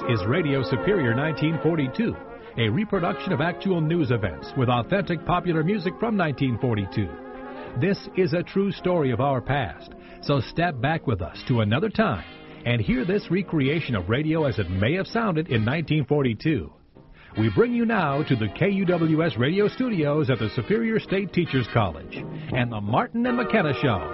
is Radio Superior 1942, a reproduction of actual news events with authentic popular music from 1942. This is a true story of our past, so step back with us to another time and hear this recreation of radio as it may have sounded in 1942. We bring you now to the KUWS radio studios at the Superior State Teachers College and the Martin and McKenna Show.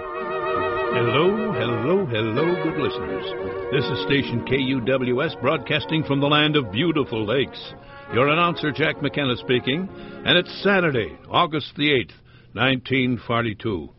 Hello, good listeners. This is station KUWS broadcasting from the land of beautiful lakes. Your announcer, Jack McKenna, speaking, and it's Saturday, August the 8th, 1942.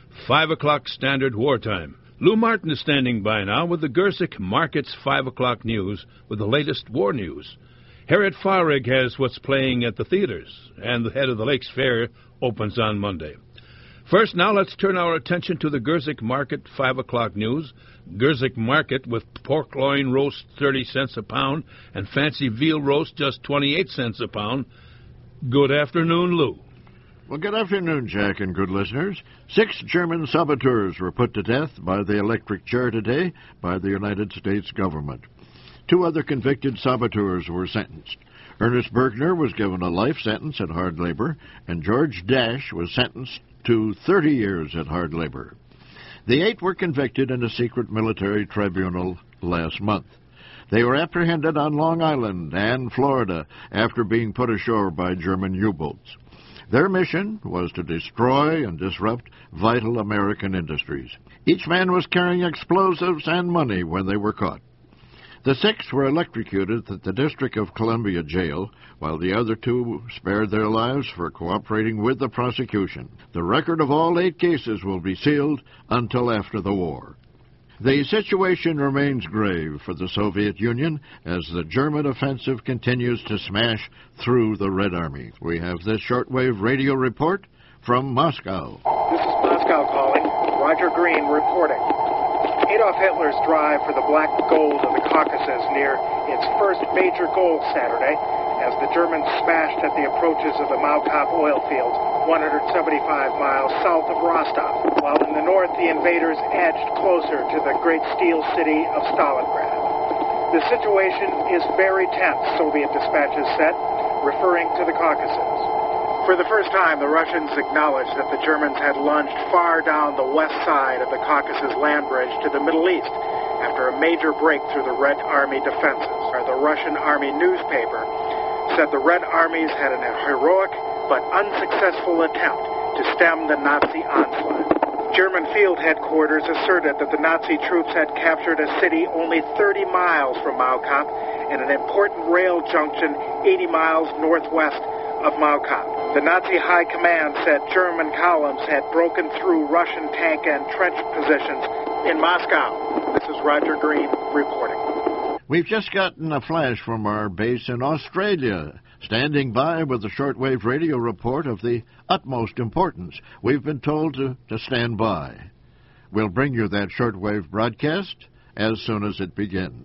5 o'clock standard wartime. Lou Martin is standing by now with the Gersick Markets 5 o'clock news with the latest war news. Harriet Fahrig has what's playing at the theaters, and the Head of the Lakes Fair opens on Monday. First, now let's turn our attention to the Gersick Market 5 o'clock news. Gersick Market with pork loin roast 30 cents a pound and fancy veal roast just 28 cents a pound. Good afternoon, Lou. Well, good afternoon, Jack, and good listeners. 6 German saboteurs were put to death by the electric chair today by the United States government. 2 other convicted saboteurs were sentenced. Ernest Bergner was given a life sentence at hard labor, and George Dash was sentenced to 30 years at hard labor. The 8 were convicted in a secret military tribunal last month. They were apprehended on Long Island and Florida after being put ashore by German U-boats. Their mission was to destroy and disrupt vital American industries. Each man was carrying explosives and money when they were caught. The 6 were electrocuted at the District of Columbia jail, while the other 2 spared their lives for cooperating with the prosecution. The record of all 8 cases will be sealed until after the war. The situation remains grave for the Soviet Union as the German offensive continues to smash through the Red Army. We have this shortwave radio report from Moscow. This is Moscow calling. Roger Green reporting. Adolf Hitler's drive for the black gold of the Caucasus near its first major goal Saturday as the Germans smashed at the approaches of the Maukop oil field, 175 miles south of Rostov, while in the north the invaders edged closer to the great steel city of Stalingrad. The situation is very tense, Soviet dispatches said, referring to the Caucasus. For the first time, the Russians acknowledged that the Germans had lunged far down the west side of the Caucasus land bridge to the Middle East after a major break through the Red Army defenses. The Russian Army newspaper said the Red Armies had an heroic but unsuccessful attempt to stem the Nazi onslaught. German field headquarters asserted that the Nazi troops had captured a city only 30 miles from Maukop and an important rail junction 80 miles northwest of Maukop. The Nazi high command said German columns had broken through Russian tank and trench positions in Moscow. This is Roger Green reporting. We've just gotten a flash from our base in Australia, standing by with a shortwave radio report of the utmost importance. We've been told to stand by. We'll bring you that shortwave broadcast as soon as it begins.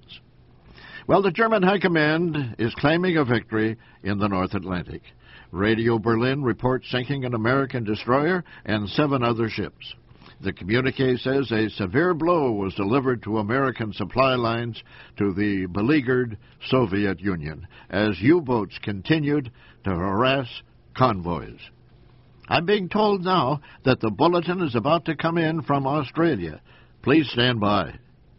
Well, the German high command is claiming a victory in the North Atlantic. Radio Berlin reports sinking an American destroyer and 7 other ships. The communique says a severe blow was delivered to American supply lines to the beleaguered Soviet Union as U-boats continued to harass convoys. I'm being told now that the bulletin is about to come in from Australia. Please stand by.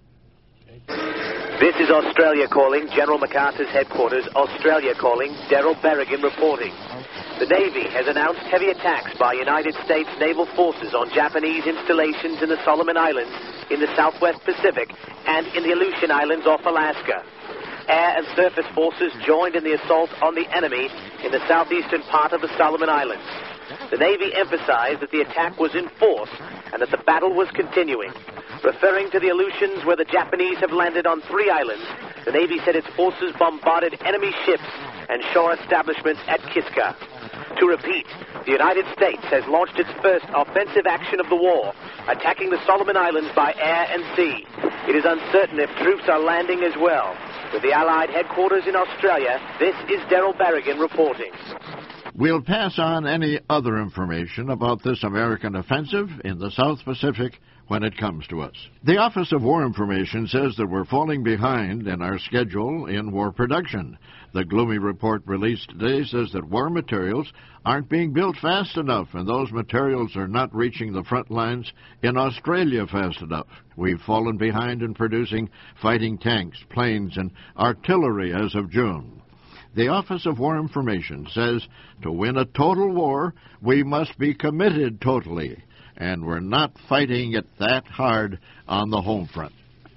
This is Australia calling, General MacArthur's headquarters. Australia calling, Daryl Berrigan reporting. The Navy has announced heavy attacks by United States naval forces on Japanese installations in the Solomon Islands, in the Southwest Pacific, and in the Aleutian Islands off Alaska. Air and surface forces joined in the assault on the enemy in the southeastern part of the Solomon Islands. The Navy emphasized that the attack was in force and that the battle was continuing. Referring to the Aleutians, where the Japanese have landed on 3 islands, the Navy said its forces bombarded enemy ships and shore establishments at Kiska. To repeat, the United States has launched its first offensive action of the war, attacking the Solomon Islands by air and sea. It is uncertain if troops are landing as well. With the Allied headquarters in Australia, this is Daryl Berrigan reporting. We'll pass on any other information about this American offensive in the South Pacific when it comes to us. The Office of War Information says that we're falling behind in our schedule in war production. The gloomy report released today says that war materials aren't being built fast enough, and those materials are not reaching the front lines in Australia fast enough. We've fallen behind in producing fighting tanks, planes, and artillery as of June. The Office of War Information says to win a total war, we must be committed totally, and we're not fighting it that hard on the home front.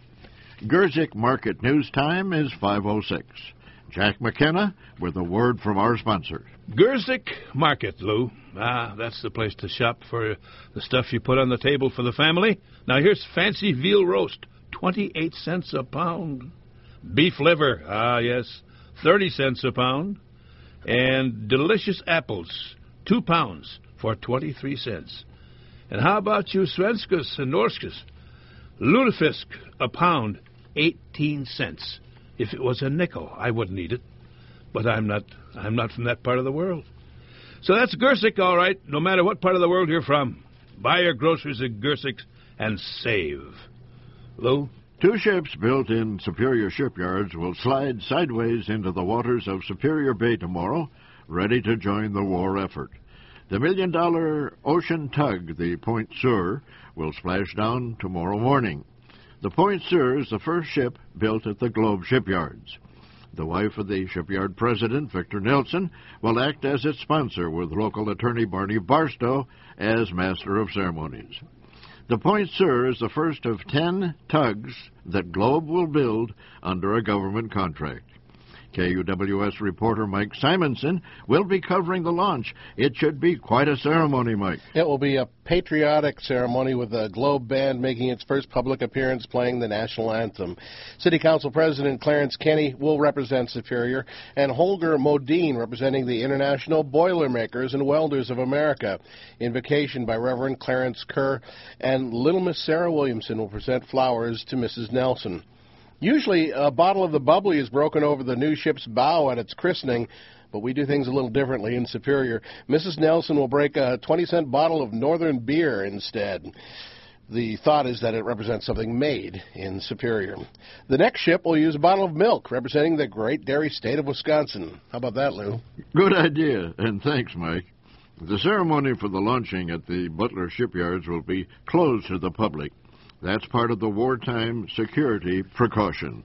Gerzik Market News Time is 5:06. Jack McKenna with a word from our sponsor. Gerzik Market, Lou. That's the place to shop for the stuff you put on the table for the family. Now here's fancy veal roast, 28 cents a pound. Beef liver, yes, 30 cents a pound. And delicious apples, 2 pounds for 23 cents. And how about you svenskas and norskas? Lutefisk, a pound, 18 cents. If it was a nickel, I wouldn't eat it. But I'm not from that part of the world. So that's Gerzik, all right, no matter what part of the world you're from. Buy your groceries at Gerzik and save. Lou? 2 ships built in Superior shipyards will slide sideways into the waters of Superior Bay tomorrow, ready to join the war effort. The $1 million ocean tug, the Point Sur, will splash down tomorrow morning. The Point Sur is the first ship built at the Globe shipyards. The wife of the shipyard president, Victor Nelson, will act as its sponsor, with local attorney Barney Barstow as master of ceremonies. The Point Sur is the first of 10 tugs that Globe will build under a government contract. KUWS reporter Mike Simonson will be covering the launch. It should be quite a ceremony, Mike. It will be a patriotic ceremony with the Globe Band making its first public appearance playing the national anthem. City Council President Clarence Kenny will represent Superior, and Holger Modine representing the International Boilermakers and Welders of America. Invocation by Reverend Clarence Kerr, and Little Miss Sarah Williamson will present flowers to Mrs. Nelson. Usually, a bottle of the bubbly is broken over the new ship's bow at its christening, but we do things a little differently in Superior. Mrs. Nelson will break a 20-cent bottle of Northern beer instead. The thought is that it represents something made in Superior. The next ship will use a bottle of milk, representing the great dairy state of Wisconsin. How about that, Lou? Good idea, and thanks, Mike. The ceremony for the launching at the Butler shipyards will be closed to the public. That's part of the wartime security precaution.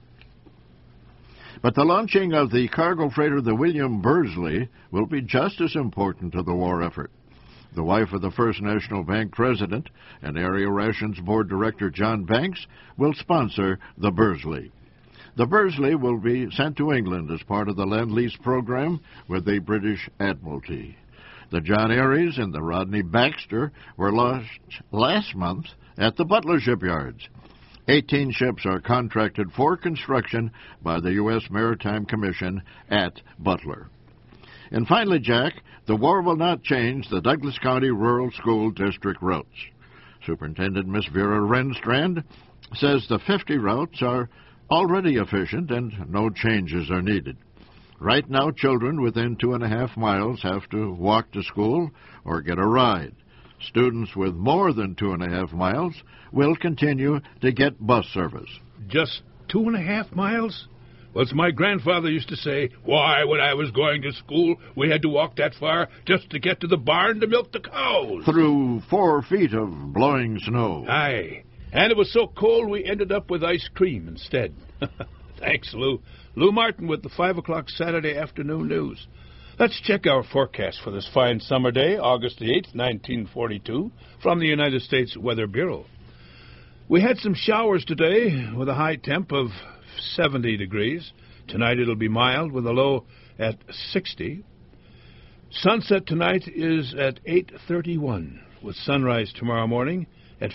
But the launching of the cargo freighter, the William Bursley, will be just as important to the war effort. The wife of the First National Bank president and Area Rations Board Director John Banks will sponsor the Bursley. The Bursley will be sent to England as part of the Lend-Lease program with the British Admiralty. The John Aries and the Rodney Baxter were launched last month at the Butler shipyards. 18 ships are contracted for construction by the U.S. Maritime Commission at Butler. And finally, Jack, the war will not change the Douglas County Rural School District routes. Superintendent Miss Vera Renstrand says the 50 routes are already efficient and no changes are needed. Right now, children within 2.5 miles have to walk to school or get a ride. Students with more than 2.5 miles will continue to get bus service. Just 2.5 miles? Well, as my grandfather used to say, why, when I was going to school, we had to walk that far just to get to the barn to milk the cows. Through 4 feet of blowing snow. Aye. And it was so cold we ended up with ice cream instead. Thanks, Lou. Lou Martin with the 5 o'clock Saturday afternoon news. Let's check our forecast for this fine summer day, August the 8th, 1942, from the United States Weather Bureau. We had some showers today with a high temp of 70 degrees. Tonight it'll be mild with a low at 60. Sunset tonight is at 8:31, with sunrise tomorrow morning at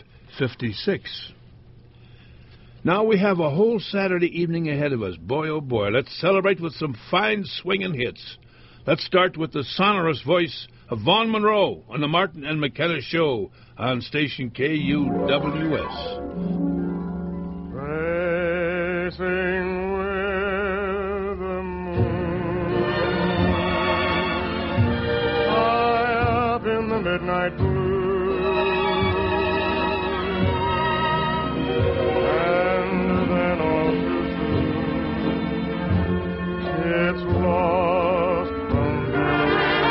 5:56. Now we have a whole Saturday evening ahead of us. Boy, oh boy, let's celebrate with some fine swinging hits. Let's start with the sonorous voice of Vaughn Monroe on the Martin and McKenna Show on station KUWS. Racing with the moon, the midnight blue, and then all too soon it's lost from view.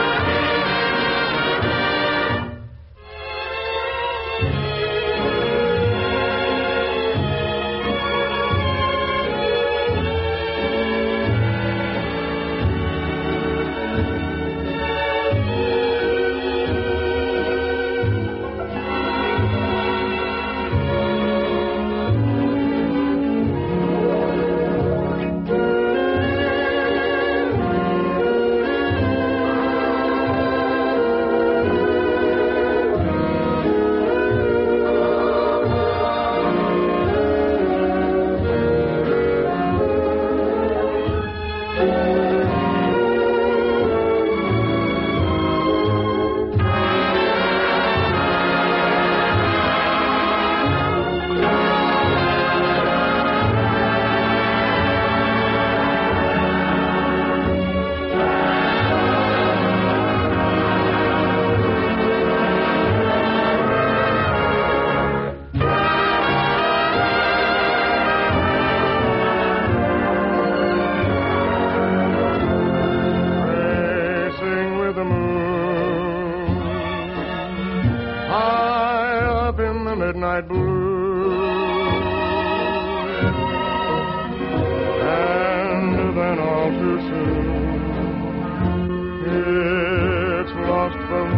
Midnight blue, and then all too soon it's lost from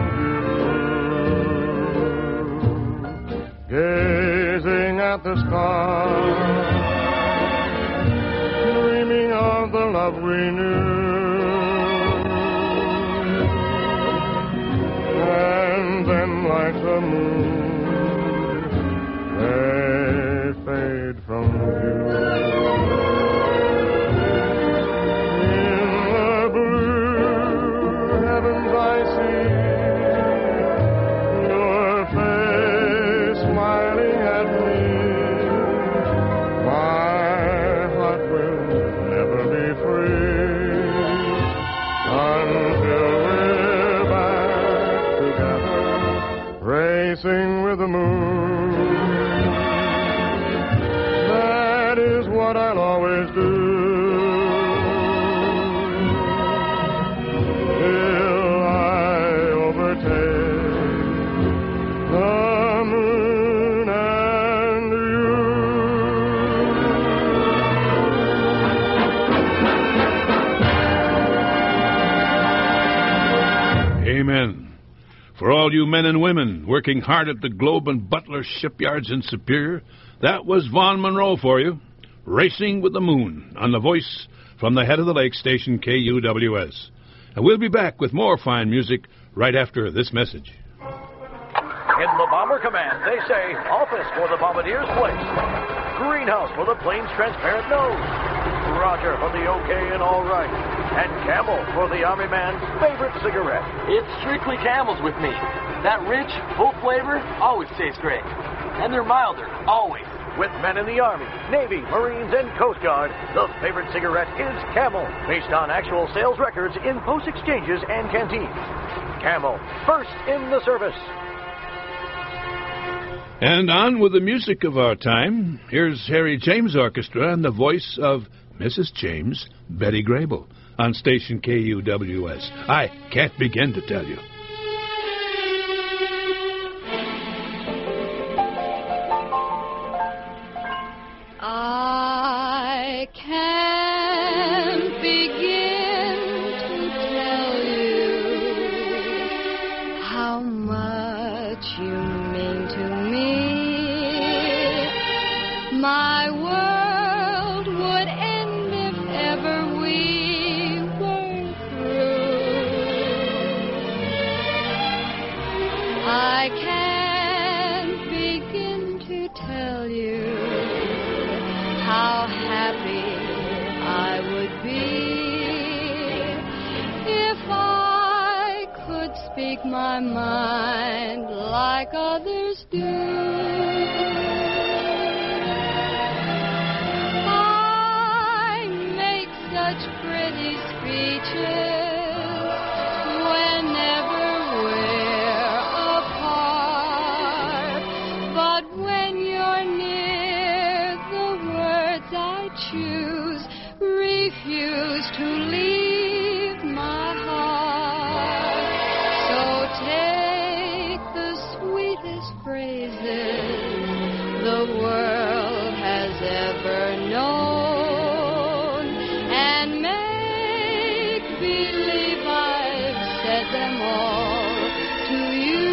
view. Gazing at the sky, dreaming of the love we knew, and then like the moon they fade from view. In the blue heavens I see your face smiling at me. My heart will never be free until we're back together, racing with the moon. What I'll always do till I overtake the moon and you. Amen. For all you men and women working hard at the Globe and Butler shipyards in Superior, that was Vaughn Monroe for you. Racing with the Moon, on the voice from the head of the lake station, KUWS. And we'll be back with more fine music right after this message. In the Bomber Command, they say office for the Bombardier's place, greenhouse for the plane's transparent nose, Roger for the okay and all right, and Camel for the Army man's favorite cigarette. It's strictly Camels with me. That rich, full flavor always tastes great. And they're milder, always. With men in the Army, Navy, Marines, and Coast Guard, the favorite cigarette is Camel, based on actual sales records in post exchanges and canteens. Camel, first in the service. And on with the music of our time, here's Harry James Orchestra and the voice of Mrs. James, Betty Grable, on station KUWS. I can't begin to tell you. I can't begin to tell you how much you mean to me. My world would end if ever we were through. I can't begin to tell you how happy I would be if I could speak my mind like others do. I make such pretty speeches whenever we're them all to you.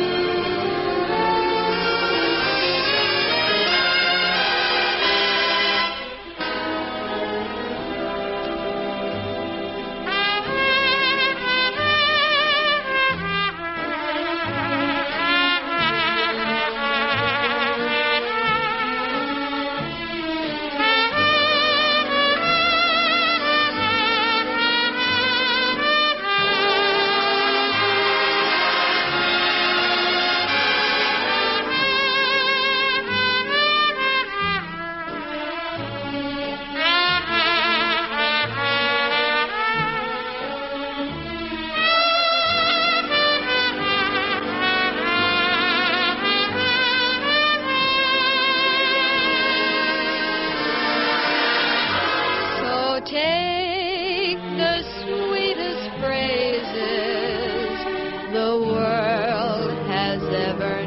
Take the sweetest phrases the world has ever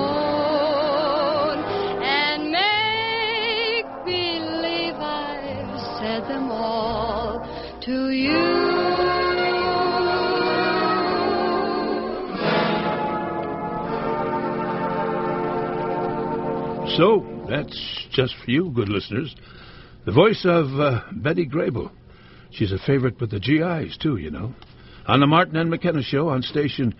known and make believe I've said them all to you. So, that's just for you, good listeners. The voice of Betty Grable. She's a favorite with the GIs, too, you know. On the Martin and McKenna Show on station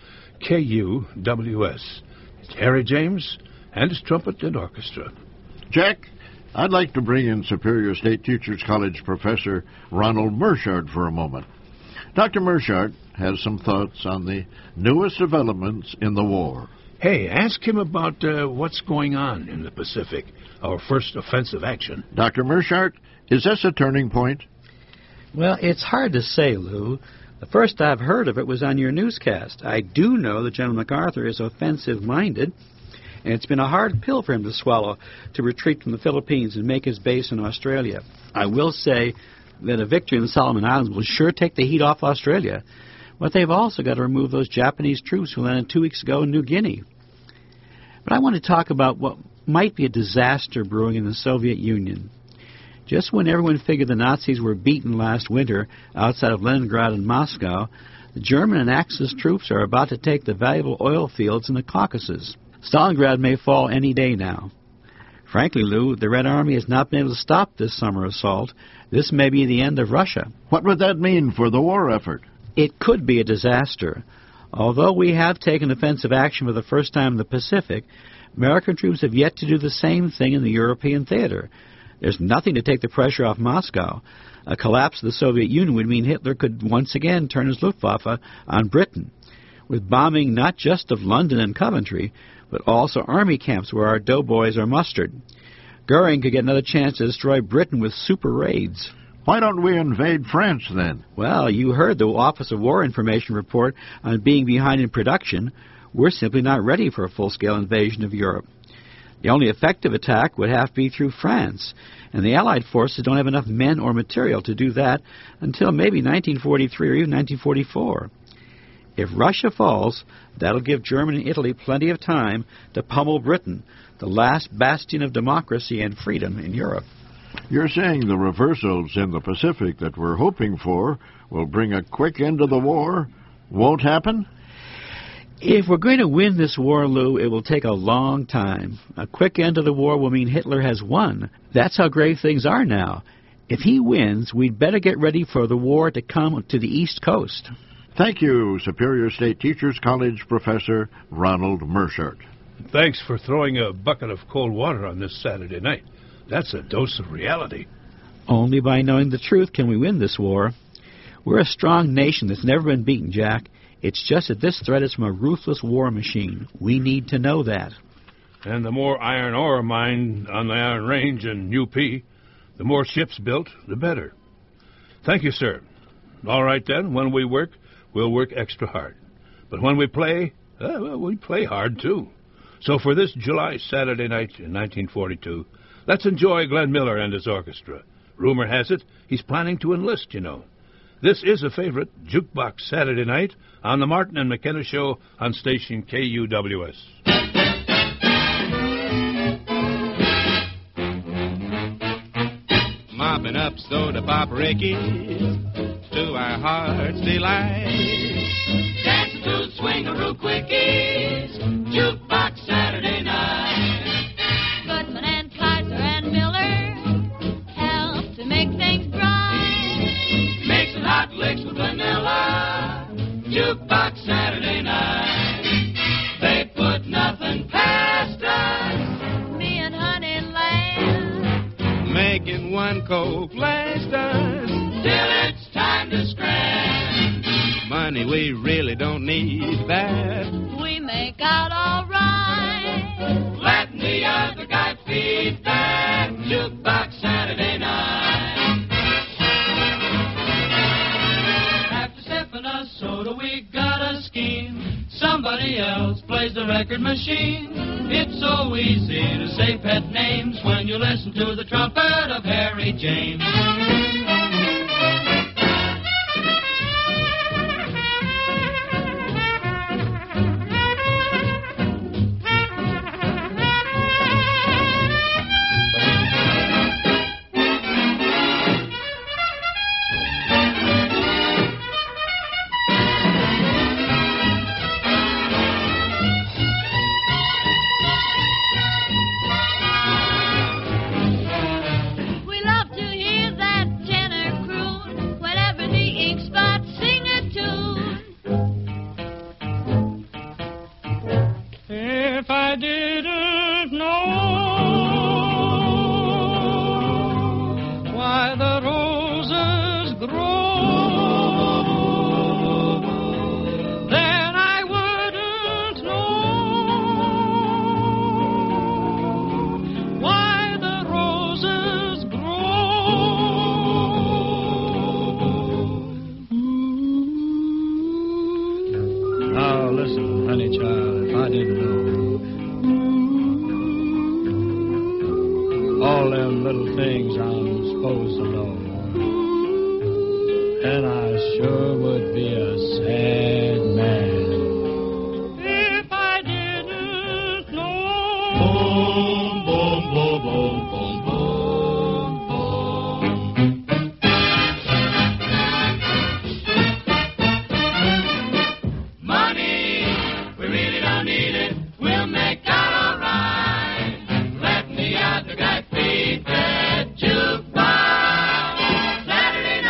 KUWS. It's Harry James and his trumpet and orchestra. Jack, I'd like to bring in Superior State Teachers College Professor Ronald Mershart for a moment. Dr. Mershart has some thoughts on the newest developments in the war. Hey, ask him about what's going on in the Pacific, our first offensive action. Dr. Mershart, is this a turning point? Well, it's hard to say, Lou. The first I've heard of it was on your newscast. I do know that General MacArthur is offensive-minded, and it's been a hard pill for him to swallow to retreat from the Philippines and make his base in Australia. I will say that a victory in the Solomon Islands will sure take the heat off Australia. But they've also got to remove those Japanese troops who landed 2 weeks ago in New Guinea. But I want to talk about what might be a disaster brewing in the Soviet Union. Just when everyone figured the Nazis were beaten last winter outside of Leningrad and Moscow, the German and Axis troops are about to take the valuable oil fields in the Caucasus. Stalingrad may fall any day now. Frankly, Lou, the Red Army has not been able to stop this summer assault. This may be the end of Russia. What would that mean for the war effort? It could be a disaster. Although we have taken offensive action for the first time in the Pacific, American troops have yet to do the same thing in the European theater. There's nothing to take the pressure off Moscow. A collapse of the Soviet Union would mean Hitler could once again turn his Luftwaffe on Britain, with bombing not just of London and Coventry, but also army camps where our doughboys are mustered. Goering could get another chance to destroy Britain with super raids. Why don't we invade France, then? Well, you heard the Office of War Information report on being behind in production. We're simply not ready for a full-scale invasion of Europe. The only effective attack would have to be through France, and the Allied forces don't have enough men or material to do that until maybe 1943 or even 1944. If Russia falls, that'll give Germany and Italy plenty of time to pummel Britain, the last bastion of democracy and freedom in Europe. You're saying the reversals in the Pacific that we're hoping for will bring a quick end to the war won't happen? If we're going to win this war, Lou, it will take a long time. A quick end to the war will mean Hitler has won. That's how grave things are now. If he wins, we'd better get ready for the war to come to the East Coast. Thank you, Superior State Teachers College Professor Ronald Mershart. Thanks for throwing a bucket of cold water on this Saturday night. That's a dose of reality. Only by knowing the truth can we win this war. We're a strong nation that's never been beaten, Jack. It's just that this threat is from a ruthless war machine. We need to know that. And the more iron ore mined on the Iron Range and UP, the more ships built, the better. Thank you, sir. All right, then, when we work, we'll work extra hard. But when we play, we play hard, too. So for this July Saturday night in 1942, let's enjoy Glenn Miller and his orchestra. Rumor has it he's planning to enlist, you know. This is a favorite, Jukebox Saturday night on the Martin and McKenna Show on station KUWS. Mopping up soda pop Ricky's to our heart's delight. Dancing to the Coke last us till it's time to scratch. money. We really don't need that. We make out all right. Letting the other guy feed that jukebox Saturday night. After sipping a soda, we got a scheme. Somebody else plays the record machine. It's so easy to say pet names when you listen to the trumpet of Harry James. All them little things I'm supposed to know. And I sure would be a sad man if I didn't know. Boom, boom, boom, boom, boom, boom. Money, we really don't need it. We'll make out all right. Letting the other guy feed that jukebox Saturday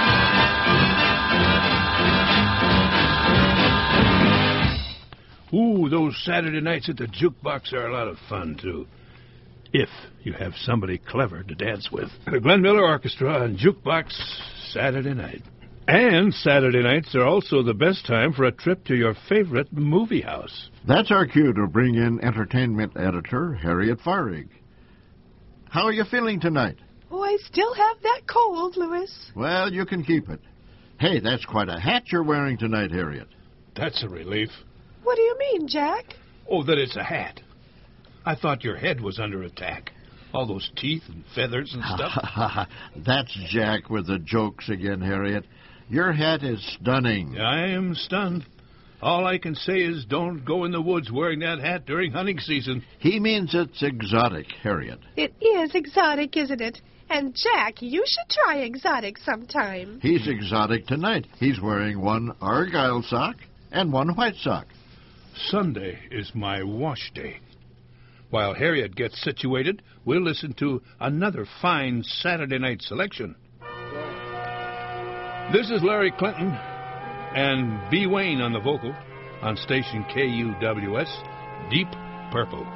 night. Ooh, those Saturday nights at the jukebox are a lot of fun, too. If you have somebody clever to dance with. The Glenn Miller Orchestra on Jukebox Saturday night. And Saturday nights are also the best time for a trip to your favorite movie house. That's our cue to bring in entertainment editor Harriet Farig. How are you feeling tonight? Oh, I still have that cold, Louis. Well, you can keep it. Hey, that's quite a hat you're wearing tonight, Harriet. That's a relief. What do you mean, Jack? Oh, that it's a hat. I thought your head was under attack. All those teeth and feathers and stuff. That's Jack with the jokes again, Harriet. Your hat is stunning. I am stunned. All I can say is don't go in the woods wearing that hat during hunting season. He means it's exotic, Harriet. It is exotic, isn't it? And, Jack, you should try exotic sometime. He's exotic tonight. He's wearing one Argyle sock and one white sock. Sunday is my wash day. While Harriet gets situated, we'll listen to another fine Saturday night selection. This is Larry Clinton and B. Wayne on the vocal on station KUWS, Deep Purple.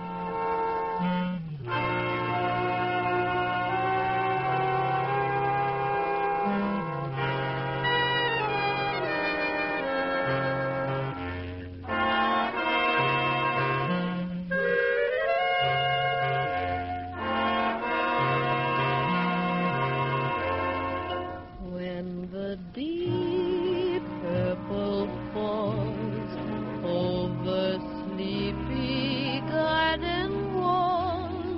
Deep purple falls over sleepy garden walls.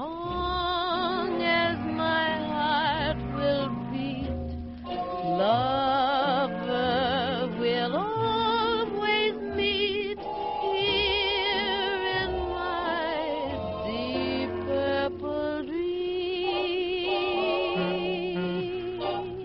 long as my heart will beat, lover will always meet here in my deep purple dream.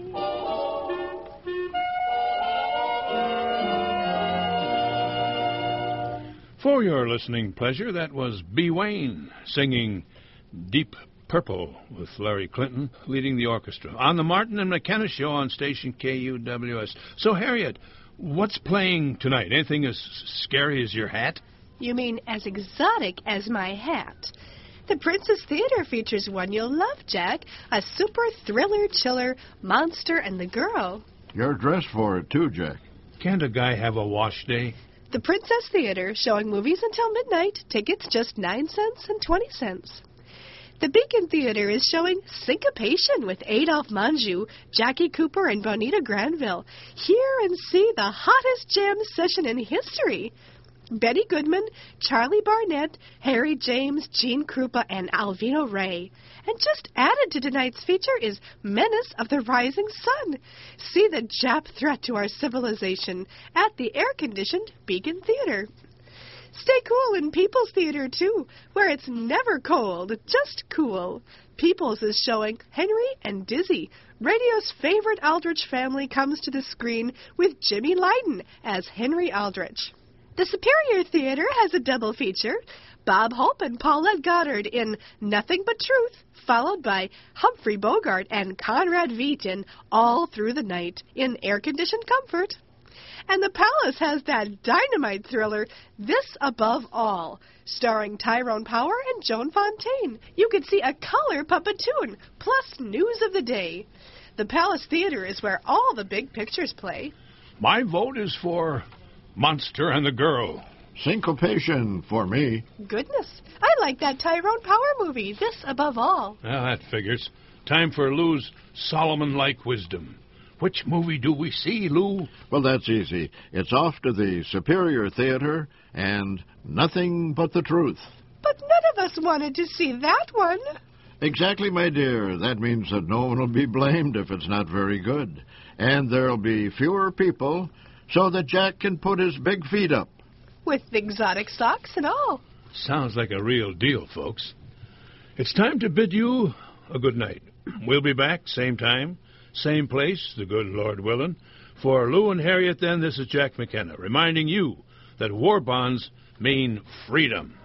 For your listening pleasure, that was B. Wayne singing Deep Purple with Larry Clinton leading the orchestra on the Martin and McKenna Show on station KUWS. So, Harriet, what's playing tonight? Anything as scary as your hat? You mean as exotic as my hat? The Princess Theater features one you'll love, Jack. A super thriller chiller, Monster and the Girl. You're dressed for it, too, Jack. Can't a guy have a wash day? The Princess Theater, showing movies until midnight. Tickets just 9 cents and 20 cents. The Beacon Theater is showing Syncopation with Adolphe Menjou, Jackie Cooper, and Bonita Granville. Hear and see the hottest jam session in history. Betty Goodman, Charlie Barnett, Harry James, Gene Krupa, and Alvino Ray. And just added to tonight's feature is Menace of the Rising Sun. See the Jap threat to our civilization at the air-conditioned Beacon Theater. Stay cool in People's Theater, too, where it's never cold, just cool. People's is showing Henry and Dizzy. Radio's favorite Aldrich family comes to the screen with Jimmy Lydon as Henry Aldrich. The Superior Theater has a double feature. Bob Hope and Paulette Goddard in Nothing But Truth, followed by Humphrey Bogart and Conrad Veidt in All Through the Night in air-conditioned comfort. And the Palace has that dynamite thriller, This Above All, starring Tyrone Power and Joan Fontaine. You could see a color puppetoon, plus news of the day. The Palace Theater is where all the big pictures play. My vote is for Monster and the Girl. Syncopation for me. Goodness, I like that Tyrone Power movie, This Above All. Well, that figures. Time for Lou's Solomon-like wisdom. Which movie do we see, Lou? Well, that's easy. It's off to the Superior Theater and Nothing But the Truth. But none of us wanted to see that one. Exactly, my dear. That means that no one will be blamed if it's not very good. And there'll be fewer people so that Jack can put his big feet up. With exotic socks and all. Sounds like a real deal, folks. It's time to bid you a good night. We'll be back, same time, same place, the good Lord willing. For Lou and Harriet, then, this is Jack McKenna, reminding you that war bonds mean freedom.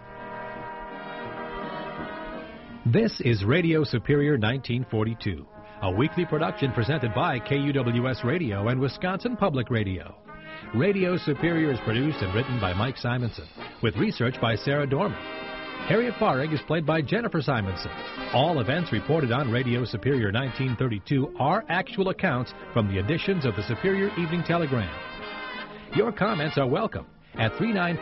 This is Radio Superior 1942, a weekly production presented by KUWS Radio and Wisconsin Public Radio. Radio Superior is produced and written by Mike Simonson, with research by Sarah Dorman. Harriet Farrig is played by Jennifer Simonson. All events reported on Radio Superior 1932 are actual accounts from the editions of the Superior Evening Telegram. Your comments are welcome at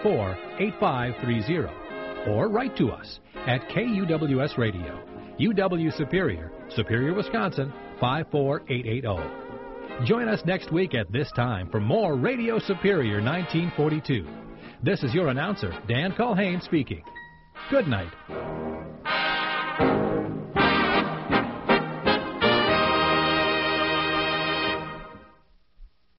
394-8530 or write to us at KUWS Radio, UW Superior, Superior, Wisconsin, 54880. Join us next week at this time for more Radio Superior 1942. This is your announcer, Dan Culhane, speaking. Good night.